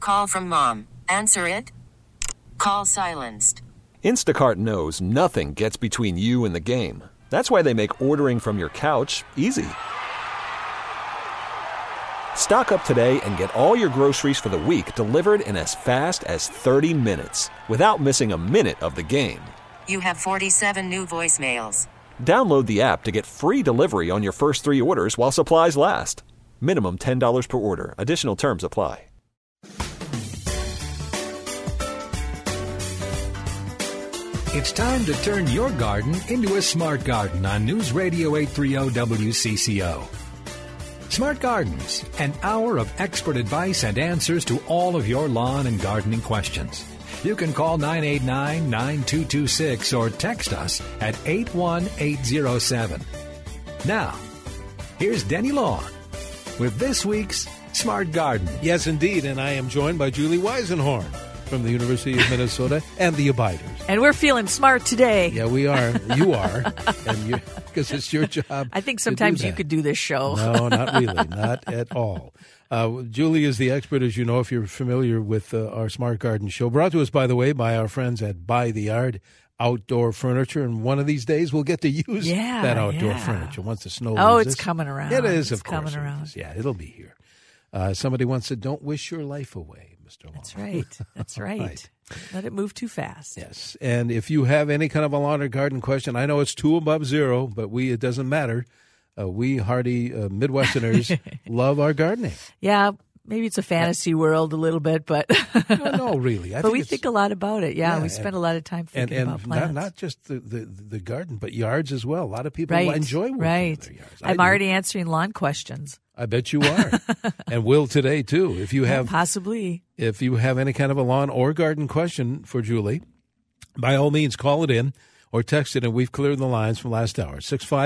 Call from mom. Answer it. Call silenced. Instacart knows nothing gets between you and the game. That's why they make ordering from your couch easy. Stock up today and get all your groceries for the week delivered in as fast as 30 minutes without missing a minute of the game. You have 47 new voicemails. Download the app to get free delivery on your first 3 orders while supplies last. Minimum $10 per order. Additional terms apply. It's time to turn your garden into a smart garden on News Radio 830 WCCO. Smart Gardens, an hour of expert advice and answers to all of your lawn and gardening questions. You can call 989-9226 or text us at 81807. Now, here's Denny Long with this week's Smart Garden. Yes, indeed, and I am joined by Julie Weisenhorn from the University of Minnesota and the Abiders. And we're feeling smart today. Yeah, we are. You are, and because it's your job. I think sometimes you could do this show. No, not really, not at all. Julie is the expert, as you know, if you're familiar with our Smart Garden show. Brought to us, by the way, by our friends at By the Yard Outdoor Furniture. And one of these days, we'll get to use that outdoor furniture once the snow leaves. It's coming around. It is, of course. It's coming around. Yeah, it'll be here. Somebody once said, don't wish your life away, Mr. Long. That's right. That's right. Right. Let it move too fast. Yes. And if you have any kind of a lawn or garden question, I know it's 2 above 0, but it doesn't matter. We hardy Midwesterners love our gardening. Yeah, maybe it's a fantasy world a little bit, but no, really. But we think a lot about it. Yeah, we spend a lot of time thinking about plants. And not just the garden, but yards as well. A lot of people enjoy working with their yards. I'm already answering lawn questions. I bet you are, and will today too. If you have possibly, if you have any kind of a lawn or garden question for Julie, by all means call it in or text it, and we've cleared the lines from last hour.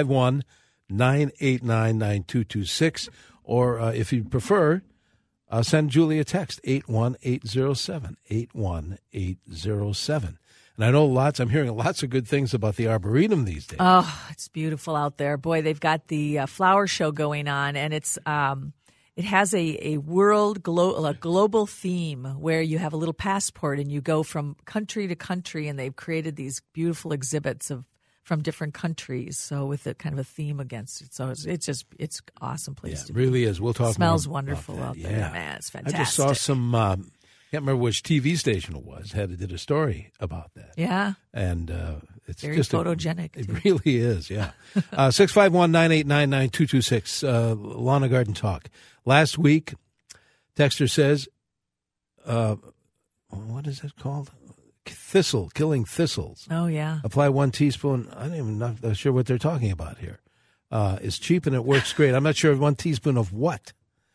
651-989-9226, or if you prefer, send Julie a text 81807 81807. And I know I'm hearing lots of good things about the Arboretum these days. Oh, it's beautiful out there. Boy, they've got the flower show going on, and it has a global theme where you have a little passport and you go from country to country, and they've created these beautiful exhibits from different countries. So with a kind of a theme against it. So it's awesome place to be. It really is. We'll talk It smells more wonderful about out that. there. Yeah. Man, it's fantastic. I just saw some can't remember which TV station it was, did a story about that. Yeah. And it's very just photogenic. It really is, yeah. 651-989-9226, Lawn and Garden Talk. Last week, Texter says, what is it called? Killing thistles. Oh, yeah. Apply 1 teaspoon. I'm not sure what they're talking about here. It's cheap and it works great. I'm not sure 1 teaspoon of what.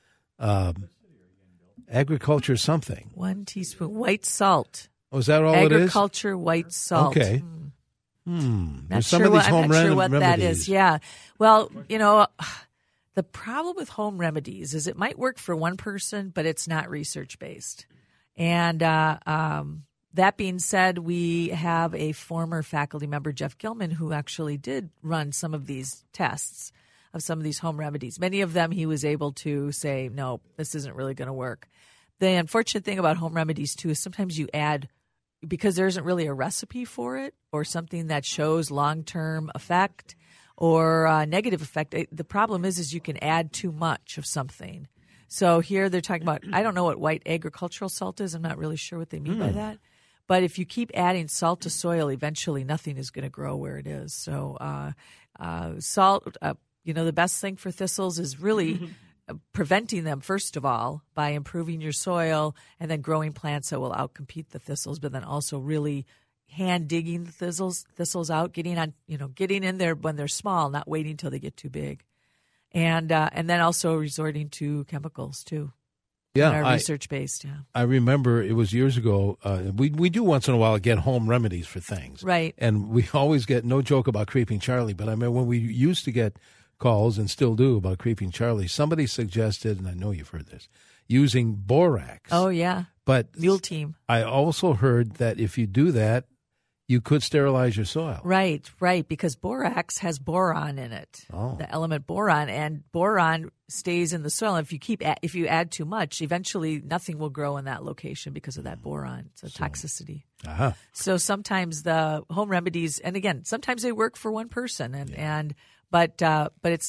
Agriculture something. 1 teaspoon. White salt. Oh, is that all it is? Agriculture white salt. Okay. Not some sure of these I'm not sure what remedies. that is. Yeah. Well, the problem with home remedies is it might work for one person, but it's not research-based. And that being said, we have a former faculty member, Jeff Gilman, who actually did run some of these tests of some of these home remedies. Many of them he was able to say, no, this isn't really going to work. The unfortunate thing about home remedies, too, is sometimes you add, because there isn't really a recipe for it or something that shows long-term effect or negative effect. The problem is you can add too much of something. So here they're talking about, I don't know what white agricultural salt is. I'm not really sure what they mean by that. But if you keep adding salt to soil, eventually nothing is going to grow where it is. So salt, the best thing for thistles is really preventing them, first of all, by improving your soil and then growing plants that will outcompete the thistles, but then also really hand digging the thistles out, getting in there when they're small, not waiting until they get too big. And then also resorting to chemicals too. Yeah, research-based, yeah. I remember it was years ago. We do once in a while get home remedies for things. Right. And we always get, no joke about Creeping Charlie, but I remember when we used to get calls, and still do, about Creeping Charlie, somebody suggested, and I know you've heard this, using borax. Oh, yeah. But Mule Team. I also heard that if you do that, you could sterilize your soil. Right, because borax has boron in it, the element boron, and boron stays in the soil. If you add too much, eventually nothing will grow in that location because of that boron. It's a toxicity. Uh-huh. So sometimes the home remedies, and again, sometimes they work for one person, but it's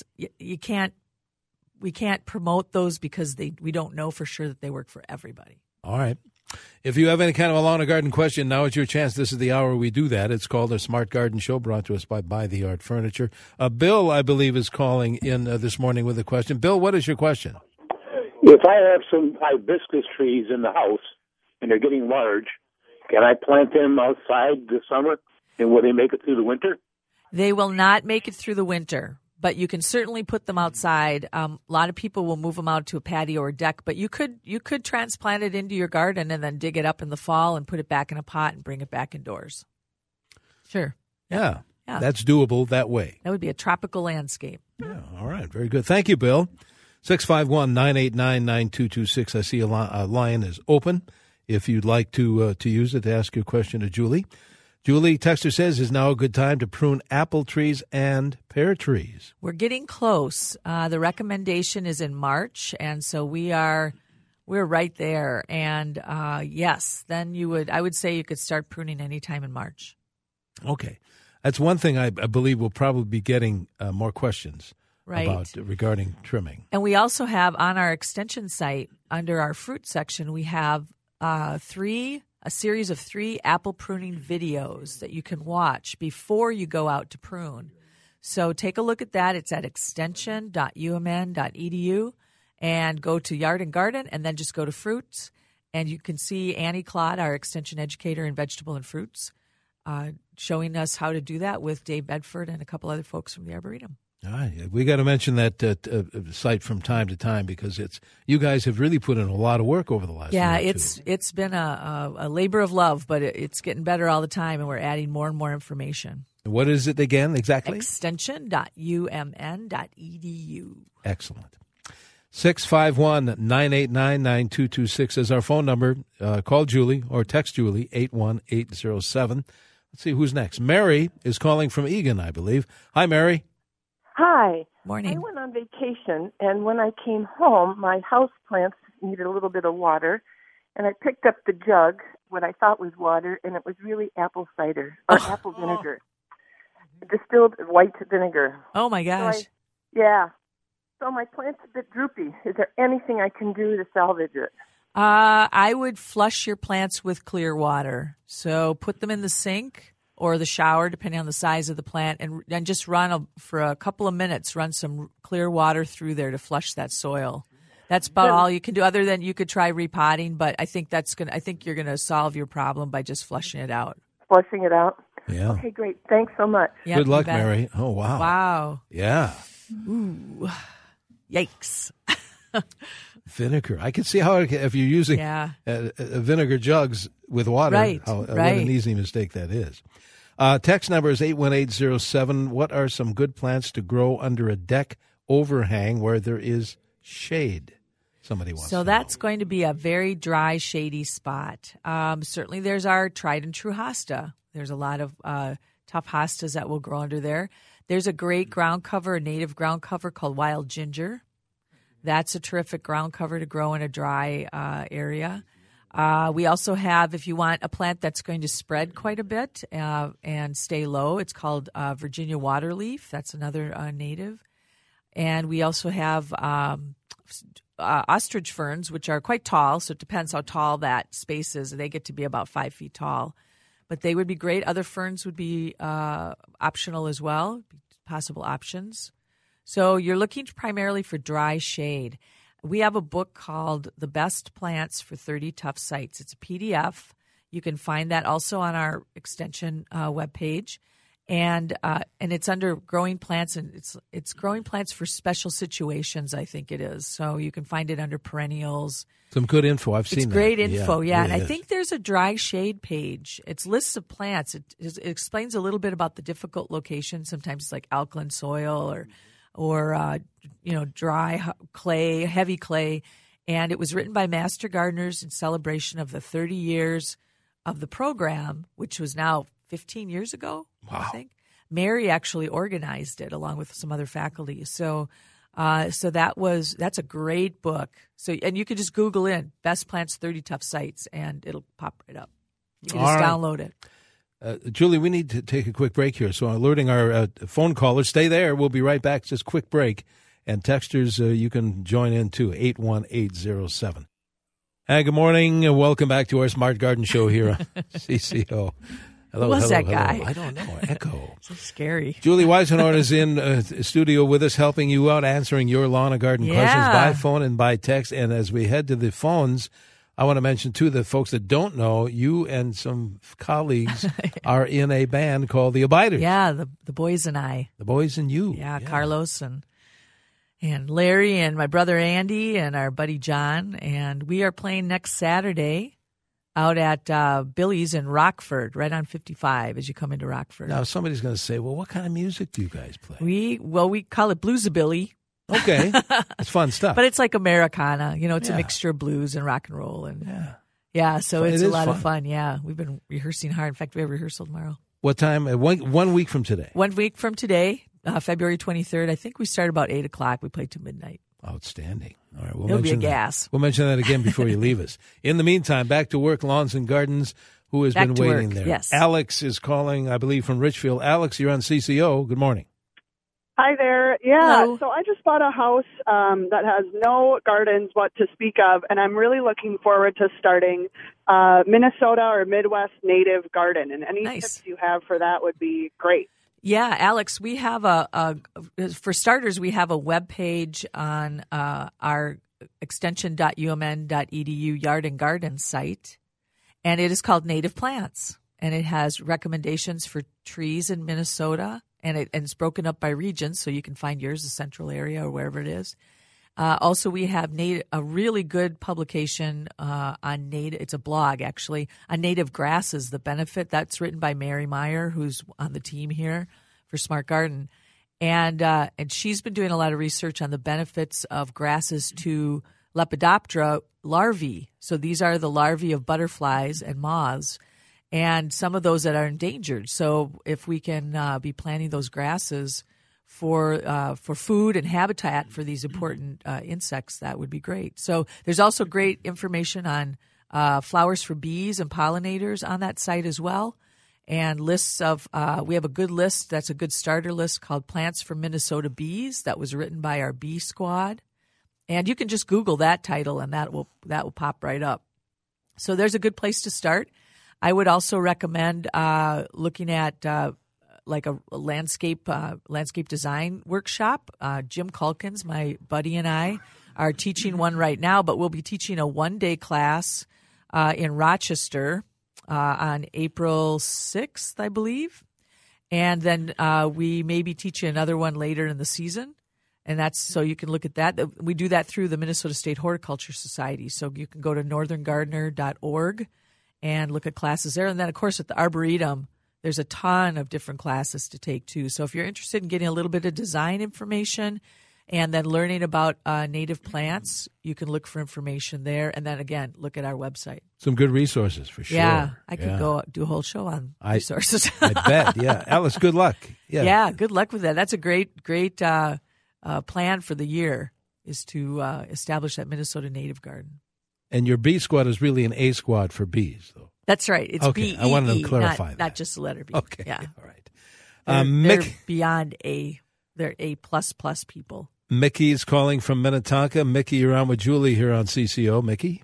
we can't promote those because we don't know for sure that they work for everybody. All right. If you have any kind of a lawn or garden question, now is your chance. This is the hour we do that. It's called the Smart Garden Show, brought to us by the Yard Furniture. Bill, I believe, is calling in this morning with a question. Bill, what is your question? If I have some hibiscus trees in the house and they're getting large, can I plant them outside this summer, and will they make it through the winter? They will not make it through the winter, but you can certainly put them outside. A lot of people will move them out to a patio or deck, but you could transplant it into your garden and then dig it up in the fall and put it back in a pot and bring it back indoors. Sure. Yeah. That's doable that way. That would be a tropical landscape. Yeah. All right. Very good. Thank you, Bill. 651-989-9226. I see a line is open if you'd like to use it to ask your question to Julie. Julie, texter says, is now a good time to prune apple trees and pear trees? We're getting close. The recommendation is in March, and so we're right there. And yes, then I would say you could start pruning anytime in March. Okay. That's one thing I believe we'll probably be getting more questions about regarding trimming. And we also have on our extension site, under our fruit section, we have a series of 3 apple pruning videos that you can watch before you go out to prune. So take a look at that. It's at extension.umn.edu, and go to Yard and Garden, and then just go to fruits, and you can see Annie Claude, our extension educator in vegetable and fruits, showing us how to do that with Dave Bedford and a couple other folks from the Arboretum. All right. We got to mention that site from time to time because you guys have really put in a lot of work over the last year. Yeah, it's been a labor of love, but it's getting better all the time, and we're adding more and more information. What is it again exactly? Extension.umn.edu. Excellent. 651-989-9226 is our phone number. Call Julie or text Julie, 81807. Let's see who's next. Mary is calling from Eagan, I believe. Hi, Mary. Hi. Morning. I went on vacation, and when I came home, my house plants needed a little bit of water, and I picked up the jug, what I thought was water, and it was really apple cider, or apple vinegar, distilled white vinegar. Oh, my gosh. So my plant's a bit droopy. Is there anything I can do to salvage it? I would flush your plants with clear water. So put them in the sink or the shower, depending on the size of the plant, and just for a couple of minutes, run some clear water through there to flush that soil. That's about all you can do. Other than you could try repotting, but I think you're gonna solve your problem by just flushing it out. Flushing it out. Yeah. Okay, great. Thanks so much. Yep, good luck, Mary. Oh wow. Wow. Yeah. Ooh. Yikes. Vinegar. I can see how if you're using vinegar jugs with water, what an easy mistake that is. Text number is 81807. What are some good plants to grow under a deck overhang where there is shade? Somebody wants to know. So that's going to be a very dry, shady spot. Certainly there's our tried and true hosta. There's a lot of tough hostas that will grow under there. There's a great ground cover, a native ground cover called wild ginger. That's a terrific ground cover to grow in a dry area. We also have, if you want a plant that's going to spread quite a bit and stay low, it's called Virginia waterleaf. That's another native. And we also have ostrich ferns, which are quite tall, so it depends how tall that space is. They get to be about 5 feet tall. But they would be great. Other ferns would be optional as well, possible options. So you're looking primarily for dry shade. We have a book called The Best Plants for 30 Tough Sites. It's a PDF. You can find that also on our extension webpage. And it's under growing plants, and it's growing plants for special situations, I think it is. So you can find it under perennials. Some good info. I've seen that. It's great info, yeah. And really I think there's a dry shade page. It's lists of plants. It explains a little bit about the difficult locations. Sometimes it's like alkaline soil or dry clay, heavy clay. And it was written by master gardeners in celebration of the 30 years of the program, which was now 15 years ago, Wow. I think. Mary actually organized it along with some other faculty. So that's a great book. So, and you can just Google in Best Plants 30 Tough Sites, and it'll pop right up. You can just download it. Julie, we need to take a quick break here. So alerting our phone callers, stay there. We'll be right back. Just quick break. And texters, you can join in too, 81807. Hi, good morning. Welcome back to our Smart Garden Show here on CCO. Hello, Who was that guy? Hello. I don't know. Echo. So scary. Julie Weisenhorn is in studio with us, helping you out, answering your lawn and garden questions by phone and by text. And as we head to the phones, I want to mention, too, the folks that don't know, you and some colleagues are in a band called The Abiders. Yeah, the boys and I. The boys and you. Yeah, Carlos and Larry and my brother Andy and our buddy John. And we are playing next Saturday out at Billy's in Rockford, right on 55 as you come into Rockford. Now, somebody's going to say, well, what kind of music do you guys play? We call it Blues-a-Billy. Okay. It's fun stuff. But it's like Americana. You know, it's a mixture of blues and rock and roll. And yeah, so it's a lot of fun. Yeah, we've been rehearsing hard. In fact, we have rehearsal tomorrow. What time? 1 week from today? 1 week from today, February 23rd. I think we start about 8 o'clock. We play till midnight. Outstanding. All right, It'll be a gas. We'll mention that again before you leave us. In the meantime, back to work, Lawns and Gardens, who has been waiting there. Yes. Alex is calling, I believe, from Richfield. Alex, you're on CCO. Good morning. Hi there. Yeah, Hello. so I just bought a house that has no gardens what to speak of, and I'm really looking forward to starting Minnesota or Midwest native garden. And any tips you have for that would be great. Yeah, Alex, we have for starters, we have a webpage on our extension.umn.edu yard and garden site, and it is called Native Plants, and it has recommendations for trees in Minnesota, and it's broken up by regions, so you can find yours, the central area or wherever it is. Also, we have a really good publication on native. It's a blog, actually, on native grasses, the benefit. That's written by Mary Meyer, who's on the team here for Smart Garden. And she's been doing a lot of research on the benefits of grasses to Lepidoptera larvae. So these are the larvae of butterflies and moths, and some of those that are endangered. So if we can be planting those grasses for food and habitat for these important insects, that would be great. So there's also great information on flowers for bees and pollinators on that site as well. And lists of we have a good list. That's a good starter list called Plants for Minnesota Bees. That was written by our bee squad. And you can just Google that title, and that will pop right up. So there's a good place to start. I would also recommend looking at like a landscape design workshop. Jim Culkins, my buddy, and I are teaching one right now, but we'll be teaching a one-day class in Rochester on April 6th, I believe. And then we may be teaching another one later in the season. And that's so you can look at that. We do that through the Minnesota State Horticulture Society. So you can go to northerngardener.org and look at classes there. And then, of course, at the Arboretum, there's a ton of different classes to take, too. So if you're interested in getting a little bit of design information and then learning about native plants, you can look for information there. And then, again, look at our website. Some good resources for sure. Yeah, I could go do a whole show on resources. I bet, yeah. Alice, good luck. Yeah, good luck with that. That's a great plan for the year is to establish that Minnesota native garden. And your bee squad is really an A squad for bees, though. That's right. It's okay. B-E-E, I wanted to clarify that. Not just the letter B. Okay, yeah. all right. They're beyond A. They're A++ people. Mickey's calling from Minnetonka. Mickey, you're on with Julie here on CCO. Mickey?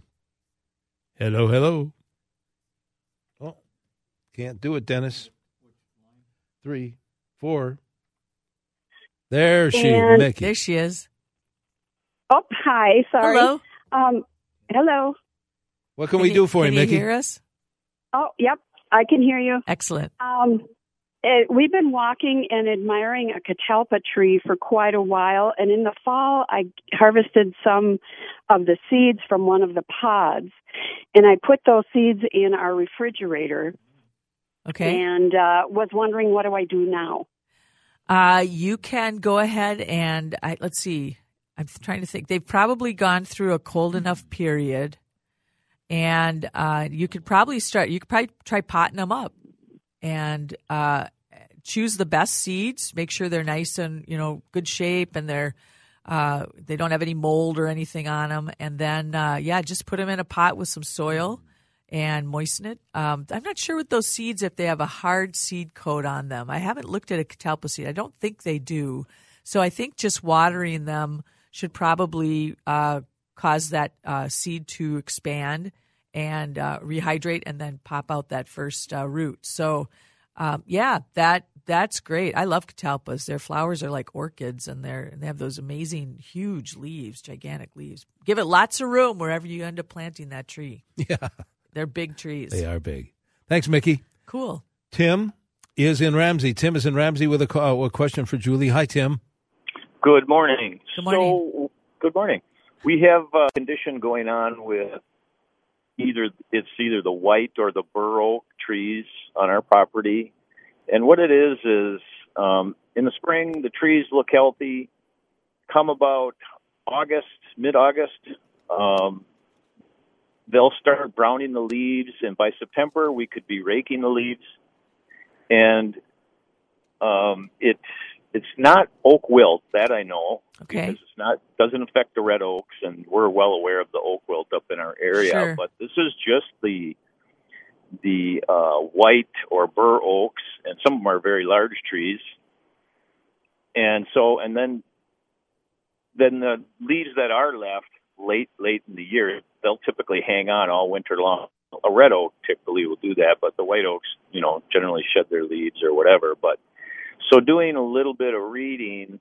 Hello. Oh, can't do it, Dennis. 3, 4. There she is, Mickey. There she is. Oh, hi. Sorry. Hello. Hello. What can we do for you, Mickey? Can you hear us? Oh, yep. I can hear you. Excellent. We've been walking and admiring a catalpa tree for quite a while, and in the fall, I harvested some of the seeds from one of the pods, and I put those seeds in our refrigerator. Okay. And was wondering, what do I do now? You can go ahead and let's see. I'm trying to think. They've probably gone through a cold enough period, and you could probably try potting them up and choose the best seeds. Make sure they're nice and good shape, and they don't have any mold or anything on them. And then just put them in a pot with some soil and moisten it. I'm not sure with those seeds if they have a hard seed coat on them. I haven't looked at a catalpa seed. I don't think they do. So I think just watering them should probably cause that seed to expand and rehydrate and then pop out that first root. So, that's great. I love catalpas. Their flowers are like orchids, and they have those amazing, huge leaves, gigantic leaves. Give it lots of room wherever you end up planting that tree. Yeah. They're big trees. They are big. Thanks, Mickey. Cool. Tim is in Ramsey. Tim is in Ramsey with a question for Julie. Hi, Tim. Good morning. Good morning. Good morning. We have a condition going on with either the white or the bur oak trees on our property. And what it is in the spring, the trees look healthy. Come about mid-August, they'll start browning the leaves, and by September we could be raking the leaves. And it's not oak wilt, that I know, because doesn't affect the red oaks, and we're well aware of the oak wilt up in our area. Sure. But this is just the white or bur oaks, and some of them are very large trees. And then the leaves that are left late in the year, they'll typically hang on all winter long. A red oak typically will do that, but the white oaks, generally shed their leaves or whatever. But so doing a little bit of reading,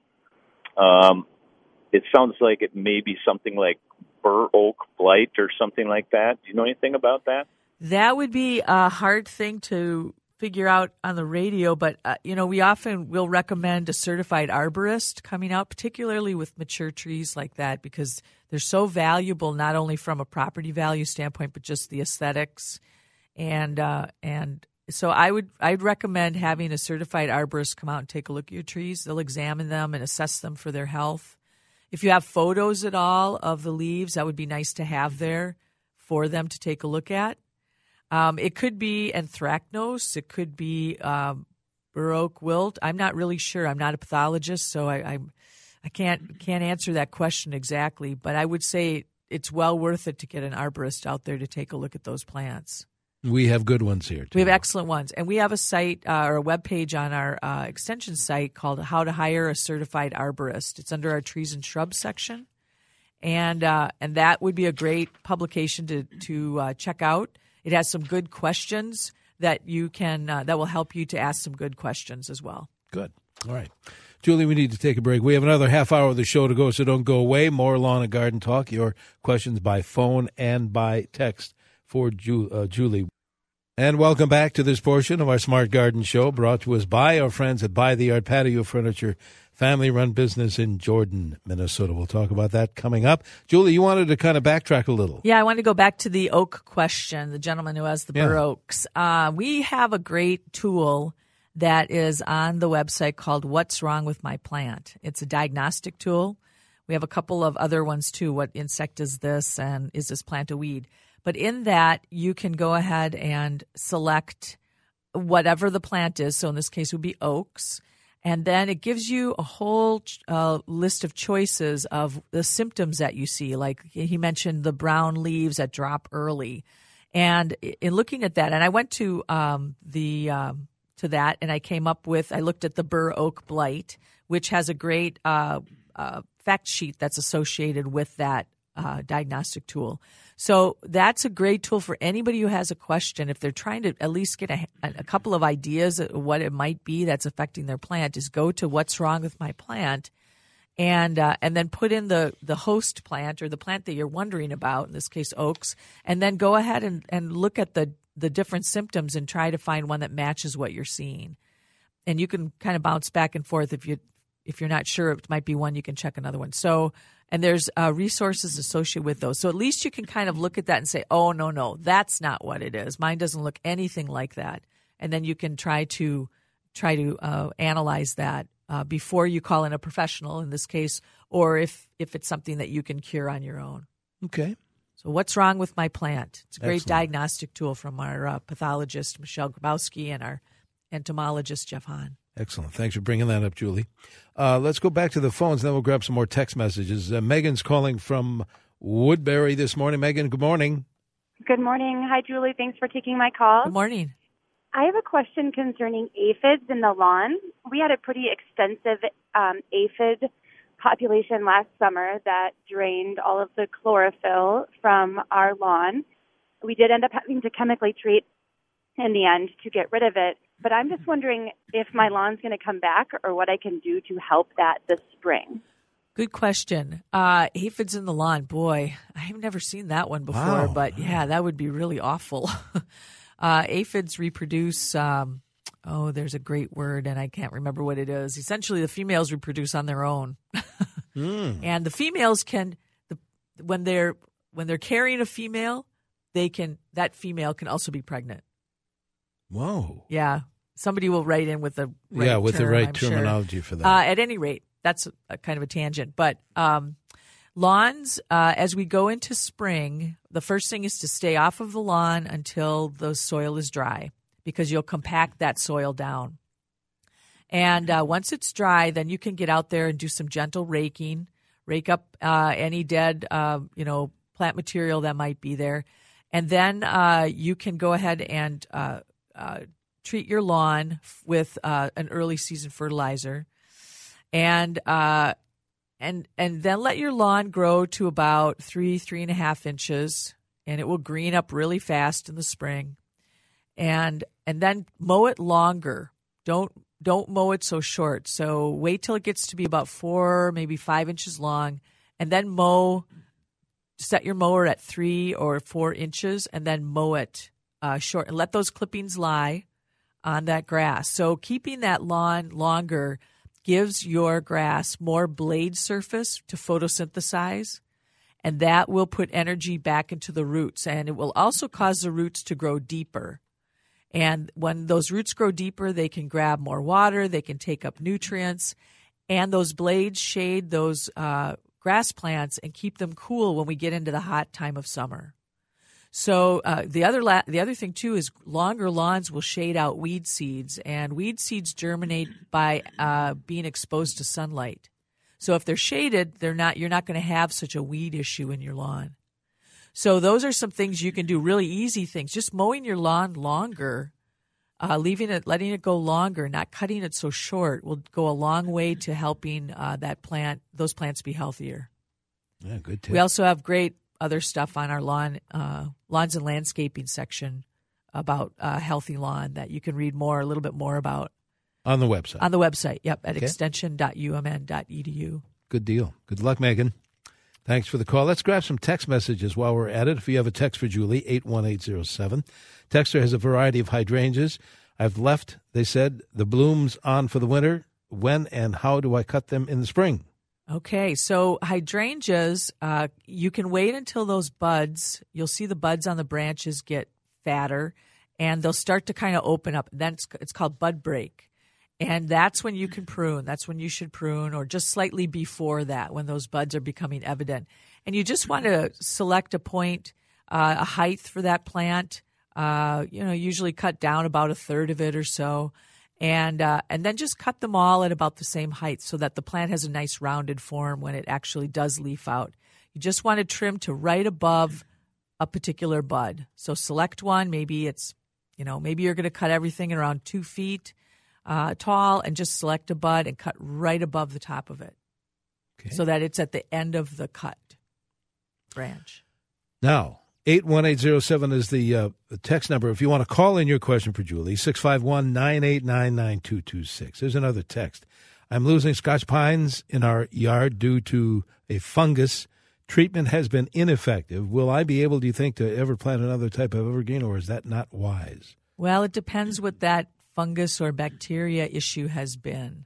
it sounds like it may be something like bur oak blight or something like that. Do you know anything about that? That would be a hard thing to figure out on the radio, but we often will recommend a certified arborist coming out, particularly with mature trees like that, because they're so valuable not only from a property value standpoint, but just the aesthetics. And so I'd recommend having a certified arborist come out and take a look at your trees. They'll examine them and assess them for their health. If you have photos at all of the leaves, that would be nice to have there for them to take a look at. It could be anthracnose. It could be bur oak wilt. I'm not really sure. I'm not a pathologist, so I can't answer that question exactly. But I would say it's well worth it to get an arborist out there to take a look at those plants. We have good ones here, too. We have excellent ones. And we have a site or a webpage on our extension site called How to Hire a Certified Arborist. It's under our Trees and Shrubs section. And that would be a great publication to check out. It has some good questions that you can that will help you to ask some good questions as well. Good. All right. Julie, we need to take a break. We have another half hour of the show to go, so don't go away. More Lawn and Garden Talk, your questions by phone and by text for Julie. And welcome back to this portion of our Smart Garden Show, brought to us by our friends at By the Yard Patio Furniture, family-run business in Jordan, Minnesota. We'll talk about that coming up. Julie, you wanted to kind of backtrack a little. Yeah, I wanted to go back to the oak question, the gentleman who has the bur oaks. We have a great tool that is on the website called What's Wrong with My Plant. It's a diagnostic tool. We have a couple of other ones, too. What insect is this, and is this plant a weed? But in that, you can go ahead and select whatever the plant is. So in this case, it would be oaks. And then it gives you a whole list of choices of the symptoms that you see. Like he mentioned the brown leaves that drop early. And in looking at that, and I went to to that, and I looked at the bur oak blight, which has a great fact sheet that's associated with that diagnostic tool. So that's a great tool for anybody who has a question. If they're trying to at least get a couple of ideas of what it might be that's affecting their plant, is go to What's Wrong with My Plant, and then put in the host plant or the plant that you're wondering about, in this case oaks, and then go ahead and look at the different symptoms and try to find one that matches what you're seeing. And you can kind of bounce back and forth if you're not sure it might be one, you can check another one. So, and there's resources associated with those. So at least you can kind of look at that and say, oh, no, that's not what it is. Mine doesn't look anything like that. And then you can try to analyze that before you call in a professional in this case, or if it's something that you can cure on your own. Okay. So What's Wrong with My Plant? It's a great Excellent diagnostic tool from our pathologist, Michelle Grabowski, and our entomologist Jeff Hahn. Excellent. Thanks for bringing that up, Julie. Let's go back to the phones, then we'll grab some more text messages. Megan's calling from Woodbury this morning. Megan, good morning. Good morning. Hi, Julie. Thanks for taking my call. Good morning. I have a question concerning aphids in the lawn. We had a pretty extensive aphid population last summer that drained all of the chlorophyll from our lawn. We did end up having to chemically treat in the end to get rid of it. But I'm just wondering if my lawn's going to come back or what I can do to help that this spring. Good question. Aphids in the lawn. Boy, I've never seen that one before, but yeah, that would be really awful. Aphids reproduce, there's a great word, and I can't remember what it is. Essentially, the females reproduce on their own. And the females can, when they're carrying a female, that female can also be pregnant. Whoa. Yeah. Somebody will write in with the right term, the right I'm terminology sure. for that. At any rate, that's a kind of a tangent. But lawns, as we go into spring, the first thing is to stay off of the lawn until the soil is dry, because you'll compact that soil down. And once it's dry, then you can get out there and do some gentle raking, rake up any dead, plant material that might be there. And then you can go ahead and treat your lawn with an early season fertilizer, and then let your lawn grow to about 3.5 inches, and it will green up really fast in the spring. And then mow it longer. Don't mow it so short. So wait till it gets to be about 4, maybe 5 inches long, and then mow. Set your mower at 3 or 4 inches, and then mow it short, and let those clippings lie on that grass. So keeping that lawn longer gives your grass more blade surface to photosynthesize, and that will put energy back into the roots, and it will also cause the roots to grow deeper. And when those roots grow deeper, they can grab more water, they can take up nutrients, and those blades shade those grass plants and keep them cool when we get into the hot time of summer. So the other thing too is longer lawns will shade out weed seeds, and weed seeds germinate by being exposed to sunlight. So if they're shaded, you're not going to have such a weed issue in your lawn. So those are some things you can do, really easy things. Just mowing your lawn longer, letting it go longer, not cutting it so short, will go a long way to helping those plants be healthier. Yeah, good tip. We also have great other stuff on our lawns and landscaping section about healthy lawn that you can read a little bit more about. On the website? On the website, yep, at extension.umn.edu. Good deal. Good luck, Megan. Thanks for the call. Let's grab some text messages while we're at it. If you have a text for Julie, 81807. Texter has a variety of hydrangeas. I've left, they said, the blooms on for the winter. When and how do I cut them in the spring? Okay, so hydrangeas, you can wait until those buds, you'll see the buds on the branches get fatter, and they'll start to kind of open up. Then it's called bud break. And that's when you can prune. That's when you should prune, or just slightly before that, when those buds are becoming evident. And you just want to select a point, a height for that plant. Usually cut down about a third of it or so, and then just cut them all at about the same height so that the plant has a nice rounded form when it actually does leaf out. You just want to trim to right above a particular bud. So select one. Maybe it's, maybe you're going to cut everything around 2 feet tall, and just select a bud and cut right above the top of it, so that it's at the end of the cut branch. Now, 81807 is the text number. If you want to call in your question for Julie, 651-989-9226. There's another text. I'm losing Scotch pines in our yard due to a fungus. Treatment has been ineffective. Will I be able, do you think, to ever plant another type of evergreen, or is that not wise? Well, it depends what that fungus or bacteria issue has been.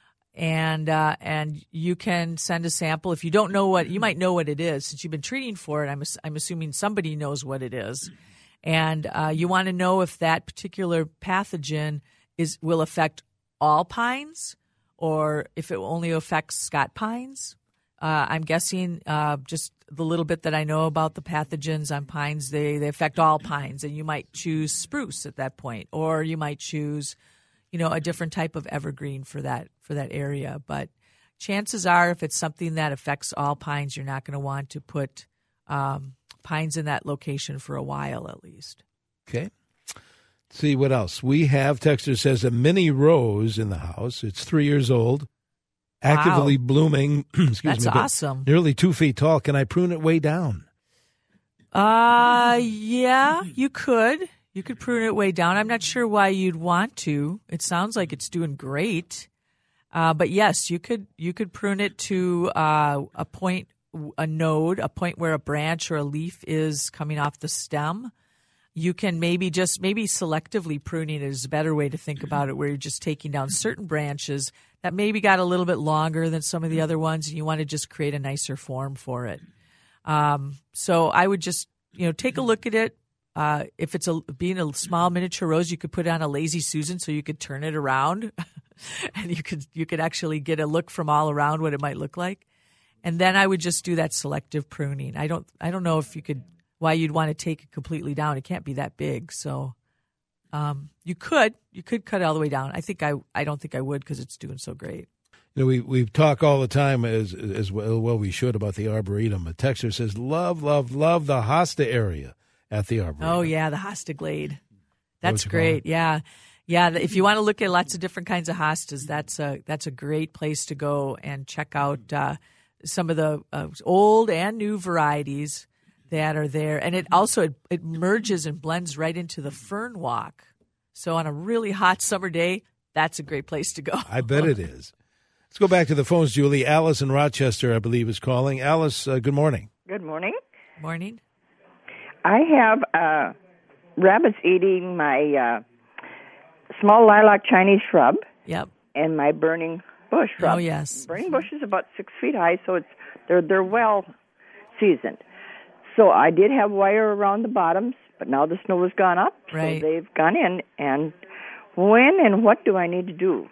And you can send a sample. If you don't know you might know what it is since you've been treating for it. I'm assuming somebody knows what it is, and you want to know if that particular pathogen will affect all pines, or if it only affects Scott pines. I'm guessing just the little bit that I know about the pathogens on pines, they affect all pines, and you might choose spruce at that point, or you might choose a different type of evergreen for that area. But chances are, if it's something that affects all pines, you're not going to want to put pines in that location for a while at least. Okay. Let's see what else. We have, texter says, a mini rose in the house. It's 3 years old, actively blooming. That's awesome. Nearly 2 feet tall. Can I prune it way down? Yeah, you could. You could prune it way down. I'm not sure why you'd want to. It sounds like it's doing great. But yes, you could prune it to a point where a branch or a leaf is coming off the stem. You can maybe selectively pruning is a better way to think about it, where you're just taking down certain branches that maybe got a little bit longer than some of the other ones, and you want to just create a nicer form for it. So I would just, take a look at it. If it's being a small miniature rose, you could put it on a Lazy Susan so you could turn it around and you could actually get a look from all around what it might look like. And then I would just do that selective pruning. I don't know if why you'd want to take it completely down. It can't be that big. So, you could cut it all the way down. I don't think I would, because it's doing so great. We talk all the time as well we should about the Arboretum. A texter says, love the Hosta area at the Arboretum. Oh, yeah, the Hosta Glade. That's great. Yeah. Yeah, if you want to look at lots of different kinds of hostas, that's a great place to go and check out some of the old and new varieties that are there. And it also it merges and blends right into the fern walk. So on a really hot summer day, that's a great place to go. I bet it is. Let's go back to the phones, Julie. Alice in Rochester, I believe, is calling. Alice, good morning. Good morning. Morning. I have rabbits eating my small lilac Chinese shrub. Yep. And my burning bush shrub. Oh, yes. Burning bush is about 6 feet high, so they're well seasoned. So I did have wire around the bottoms, but now the snow has gone up, right. So they've gone in. And when and what do I need to do?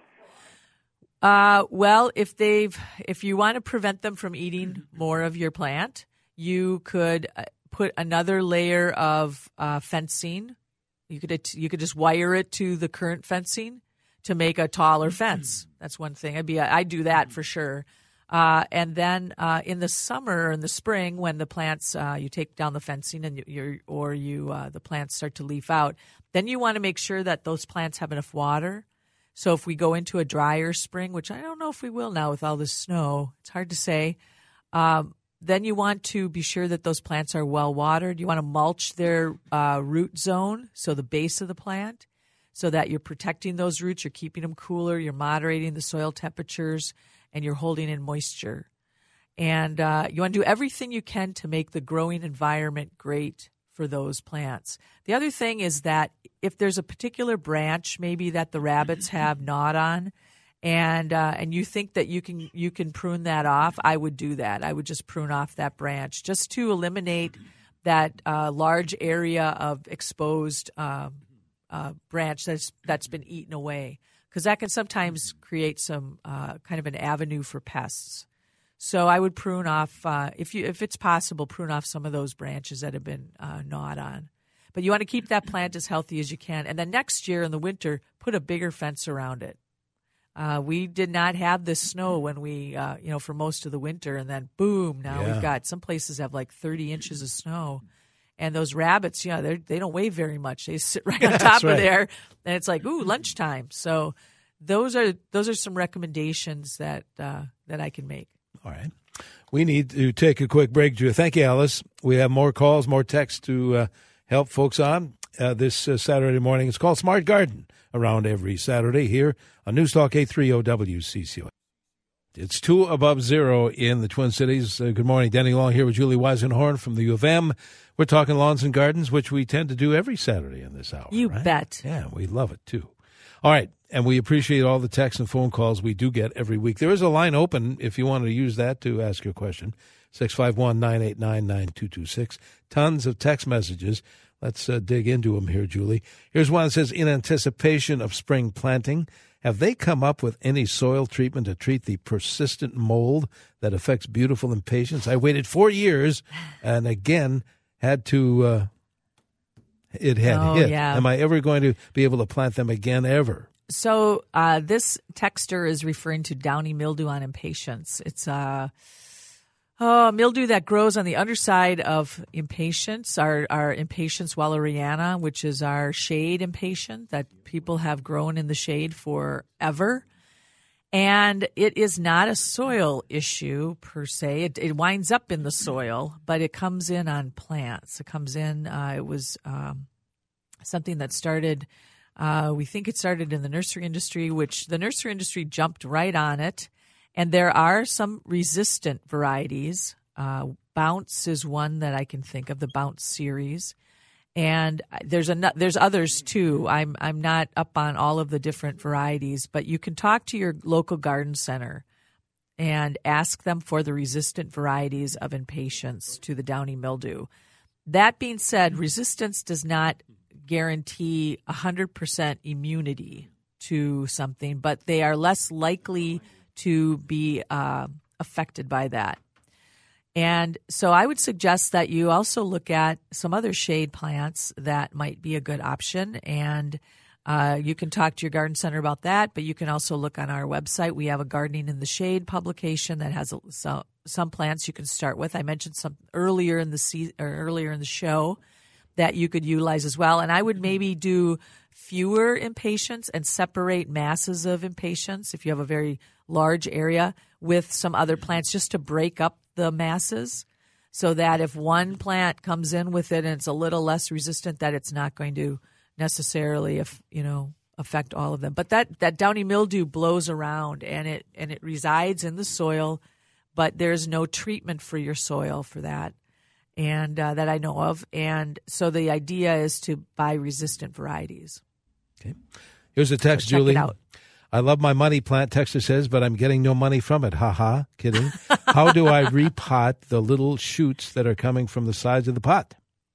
Well, if you want to prevent them from eating more of your plant, you could put another layer of fencing. You could just wire it to the current fencing to make a taller fence. That's one thing. I'd do that for sure. And then in the summer or in the spring, when the plants you take down the fencing and the plants start to leaf out, then you want to make sure that those plants have enough water. So if we go into a drier spring, which I don't know if we will now with all this snow, it's hard to say, then you want to be sure that those plants are well watered. You want to mulch their root zone, so the base of the plant, so that you're protecting those roots, you're keeping them cooler, you're moderating the soil temperatures, and you're holding in moisture. And you want to do everything you can to make the growing environment great for those plants. The other thing is that if there's a particular branch maybe that the rabbits have gnawed on, and you think that you can prune that off, I would do that. I would just prune off that branch just to eliminate that large area of exposed branch that's been eaten away, because that can sometimes create some kind of an avenue for pests. So I would prune off, if it's possible, prune off some of those branches that have been gnawed on. But you want to keep that plant as healthy as you can. And then next year in the winter, put a bigger fence around it. We did not have this snow when we, for most of the winter. And then, boom, now we've got some places have like 30 inches of snow. And those rabbits, they don't weigh very much. They sit right on top of there. And it's like, ooh, lunchtime. So those are some recommendations that I can make. All right. We need to take a quick break, Drew. Thank you, Alice. We have more calls, more texts to help folks on this Saturday morning. It's called Smart Garden, around every Saturday here on News Talk 830 WCCO. It's 2 above zero in the Twin Cities. Good morning. Denny Long here with Julie Weisenhorn from the U of M. We're talking lawns and gardens, which we tend to do every Saturday in this hour. You right? bet. Yeah, we love it, too. All right. And we appreciate all the texts and phone calls we do get every week. There is a line open if you want to use that to ask your question, 651-989-9226. Tons of text messages. Let's dig into them here, Julie. Here's one that says, in anticipation of spring planting, have they come up with any soil treatment to treat the persistent mold that affects beautiful impatiens? I waited 4 years and again had to it had hit. Yeah. Am I ever going to be able to plant them again ever? So this texter is referring to downy mildew on impatiens. It's mildew that grows on the underside of impatiens, our Impatiens walleriana, which is our shade impatient that people have grown in the shade forever. And it is not a soil issue per se. It winds up in the soil, but it comes in on plants. It comes in, it was something that started, we think it started in the nursery industry, which the nursery industry jumped right on it. And there are some resistant varieties. Bounce is one that I can think of, the Bounce series. And there's others too. I'm not up on all of the different varieties, but you can talk to your local garden center and ask them for the resistant varieties of impatiens to the downy mildew. That being said, resistance does not guarantee 100% immunity to something, but they are less likely to be affected by that. And so I would suggest that you also look at some other shade plants that might be a good option. And you can talk to your garden center about that, but you can also look on our website. We have a Gardening in the Shade publication that has some plants you can start with. I mentioned some earlier in the show that you could utilize as well. And I would maybe do fewer impatiens and separate masses of impatiens if you have a very large area with some other plants just to break up the masses so that if one plant comes in with it and it's a little less resistant, that it's not going to necessarily affect all of them. But that downy mildew blows around and it resides in the soil, but there's no treatment for your soil for that. And that I know of. And so the idea is to buy resistant varieties. Okay. Here's a text, so Julie. Check it out. I love my money plant, texter says, but I'm getting no money from it. Ha ha, kidding. How do I repot the little shoots that are coming from the sides of the pot?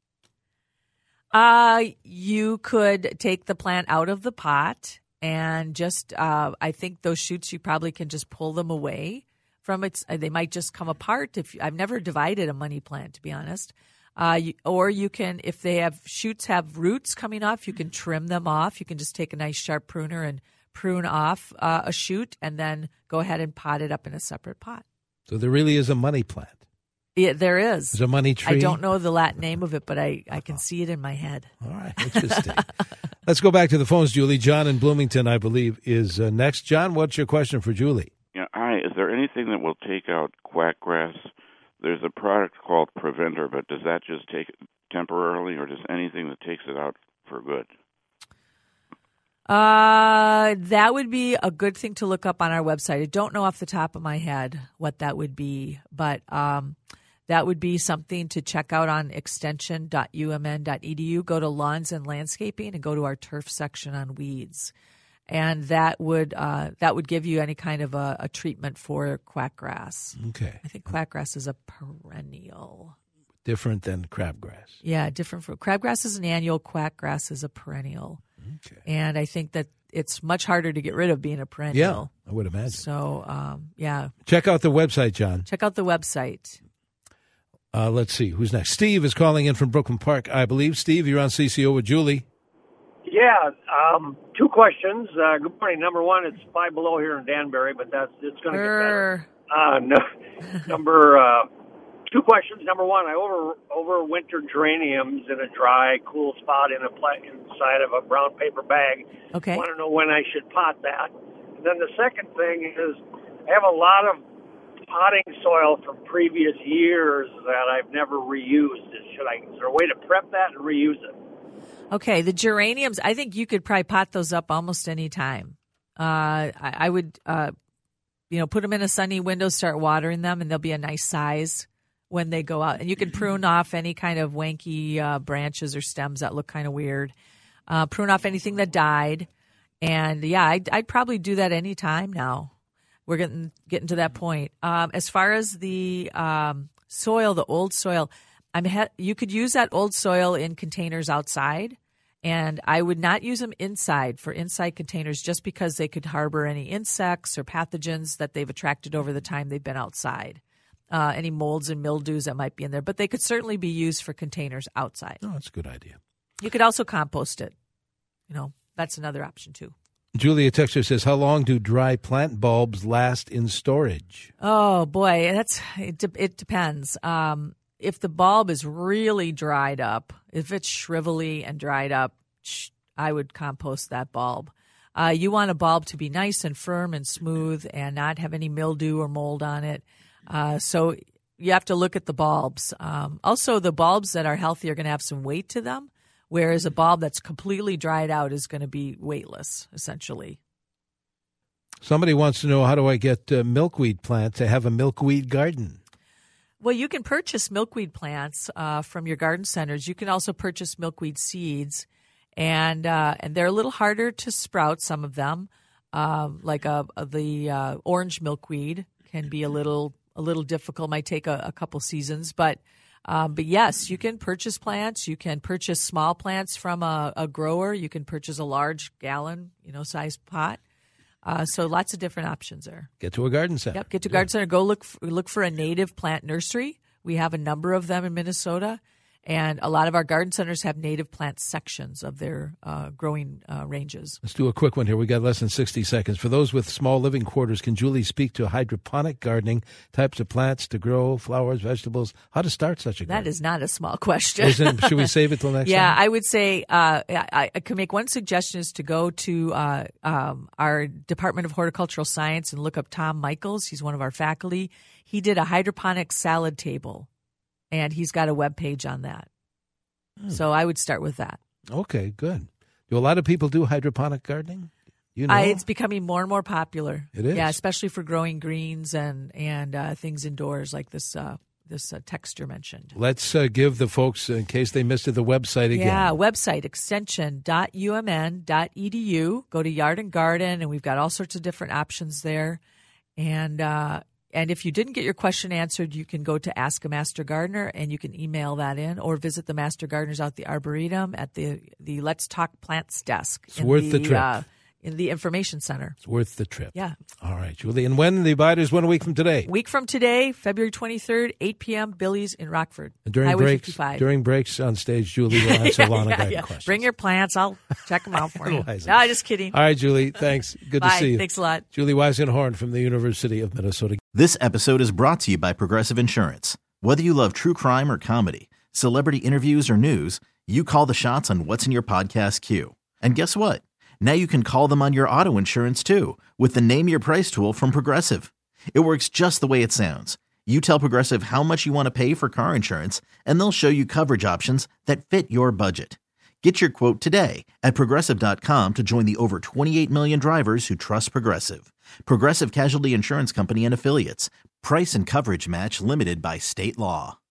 You could take the plant out of the pot and just, I think those shoots, you probably can just pull them away from it. They might just come apart. I've never divided a money plant, to be honest. Or you can, if they have shoots have roots coming off, you can trim them off. You can just take a nice sharp pruner and prune off a shoot and then go ahead and pot it up in a separate pot. So there really is a money plant. Yeah, there is. There's a money tree. I don't know the Latin name of it, but I can see it in my head. All right, interesting. Let's go back to the phones, Julie. John in Bloomington, I believe, is next. John, what's your question for Julie? Yeah, hi. Is there anything that will take out quackgrass? There's a product called Preventer, but does that just take it temporarily, or does anything that takes it out for good? That would be a good thing to look up on our website. I don't know off the top of my head what that would be, but that would be something to check out on extension.umn.edu. Go to Lawns and Landscaping and go to our turf section on weeds. And that would give you any kind of a treatment for quackgrass. Okay. I think quackgrass is a perennial. Different than crabgrass. Yeah, different. Crabgrass is an annual. Quackgrass is a perennial. Okay. And I think that it's much harder to get rid of being a perennial. Yeah, I would imagine. So, yeah. Check out the website, John. Check out the website. Let's see. Who's next? Steve is calling in from Brooklyn Park, I believe. Steve, you're on CCO with Julie. Yeah, two questions. Good morning. Number one, it's 5 below here in Danbury, but it's going to get better. Two questions. Number one, I overwintered geraniums in a dry, cool spot inside of a brown paper bag. Okay. I want to know when I should pot that. And then the second thing is I have a lot of potting soil from previous years that I've never reused. Is there a way to prep that and reuse it? Okay, the geraniums, I think you could probably pot those up almost any time. I would, put them in a sunny window, start watering them, and they'll be a nice size when they go out. And you can prune off any kind of wanky branches or stems that look kind of weird. Prune off anything that died. And, yeah, I'd probably do that any time now. We're getting to that point. As far as the soil, the old soil, you could use that old soil in containers outside, and I would not use them inside for inside containers just because they could harbor any insects or pathogens that they've attracted over the time they've been outside, any molds and mildews that might be in there. But they could certainly be used for containers outside. Oh, that's a good idea. You could also compost it. That's another option too. Julia Texter says, how long do dry plant bulbs last in storage? Oh, boy, it depends. If the bulb is really dried up, if it's shrivelly and dried up, I would compost that bulb. You want a bulb to be nice and firm and smooth and not have any mildew or mold on it. So you have to look at the bulbs. Also, the bulbs that are healthy are going to have some weight to them, whereas a bulb that's completely dried out is going to be weightless, essentially. Somebody wants to know, how do I get milkweed plant to have a milkweed garden? Well, you can purchase milkweed plants from your garden centers. You can also purchase milkweed seeds, and they're a little harder to sprout. Some of them, like the orange milkweed, can be a little difficult. Might take a couple seasons, but yes, you can purchase plants. You can purchase small plants from a grower. You can purchase a large gallon, size pot. So lots of different options there. Get to a garden center. Yep, get to a garden center. Go look for a native plant nursery. We have a number of them in Minnesota, and a lot of our garden centers have native plant sections of their growing ranges. Let's do a quick one here. We got less than 60 seconds. For those with small living quarters, can Julie speak to hydroponic gardening, types of plants to grow, flowers, vegetables, how to start such a garden? That is not a small question. Should we save it till next time? Yeah, I would say I can make one suggestion is to go to our Department of Horticultural Science and look up Tom Michaels. He's one of our faculty. He did a hydroponic salad table, and he's got a web page on that. So I would start with that. Okay, good. Do a lot of people do hydroponic gardening? It's becoming more and more popular. It is? Yeah, especially for growing greens and things indoors like this texture mentioned. Let's give the folks, in case they missed it, the website again. Yeah, website, extension.umn.edu. Go to Yard and Garden, and we've got all sorts of different options there. And if you didn't get your question answered, you can go to Ask a Master Gardener, and you can email that in, or visit the Master Gardeners out at the Arboretum at the Let's Talk Plants desk. It's worth the trip. In the Information Center. It's worth the trip. Yeah. All right, Julie. And when the Abiders, 1 week from today? Week from today, February 23rd, 8 p.m., Billy's in Rockford. During Highway breaks, 55. On stage, Julie will answer lawn and garden questions. Bring your plants. I'll check them out for you. No, just kidding. All right, Julie. Thanks. Good to see you. Thanks a lot. Julie Weisenhorn from the University of Minnesota. This episode is brought to you by Progressive Insurance. Whether you love true crime or comedy, celebrity interviews or news, you call the shots on what's in your podcast queue. And guess what? Now you can call them on your auto insurance too with the Name Your Price tool from Progressive. It works just the way it sounds. You tell Progressive how much you want to pay for car insurance, and they'll show you coverage options that fit your budget. Get your quote today at Progressive.com to join the over 28 million drivers who trust Progressive. Progressive Casualty Insurance Company and Affiliates. Price and coverage match limited by state law.